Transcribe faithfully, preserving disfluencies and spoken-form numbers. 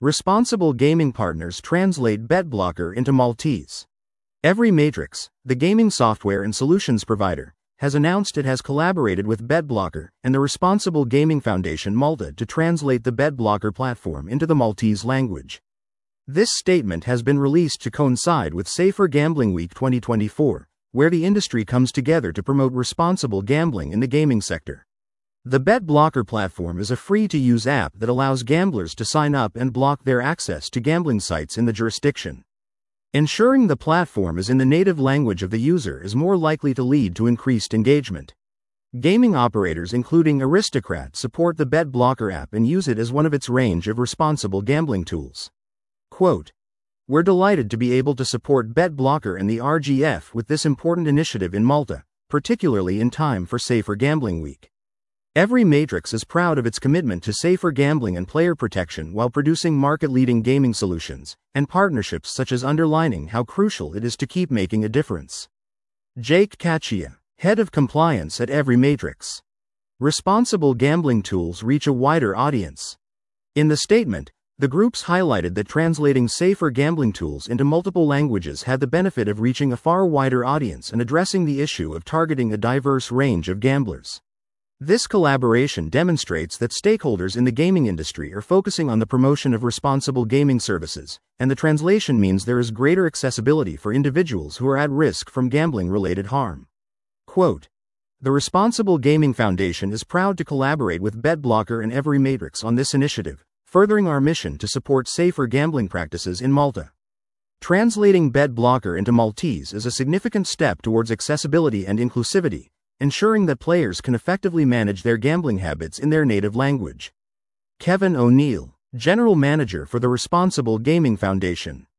Responsible gaming partners translate BetBlocker into Maltese. Every Matrix, the gaming software and solutions provider, has announced it has collaborated with BetBlocker and the Responsible Gaming Foundation Malta to translate the BetBlocker platform into the Maltese language. This statement has been released to coincide with Safer Gambling Week twenty twenty-four, where the industry comes together to promote responsible gambling in the gaming sector. The BetBlocker platform is a free-to-use app that allows gamblers to sign up and block their access to gambling sites in the jurisdiction. Ensuring the platform is in the native language of the user is more likely to lead to increased engagement. Gaming operators including Aristocrat support the BetBlocker app and use it as one of its range of responsible gambling tools. Quote, "We're delighted to be able to support BetBlocker and the R G F with this important initiative in Malta, particularly in time for Safer Gambling Week. Every Matrix is proud of its commitment to safer gambling and player protection while producing market-leading gaming solutions and partnerships such as underlining how crucial it is to keep making a difference." Jake Caccia, Head of Compliance at Every Matrix. Responsible gambling tools reach a wider audience. In the statement, the groups highlighted that translating safer gambling tools into multiple languages had the benefit of reaching a far wider audience and addressing the issue of targeting a diverse range of gamblers. This collaboration demonstrates that stakeholders in the gaming industry are focusing on the promotion of responsible gaming services, and the translation means there is greater accessibility for individuals who are at risk from gambling-related harm. Quote, "The Responsible Gaming Foundation is proud to collaborate with BetBlocker and Every Matrix on this initiative, furthering our mission to support safer gambling practices in Malta." Translating BetBlocker into Maltese is a significant step towards accessibility and inclusivity, ensuring that players can effectively manage their gambling habits in their native language. Kevin O'Neill, General Manager for the Responsible Gaming Foundation.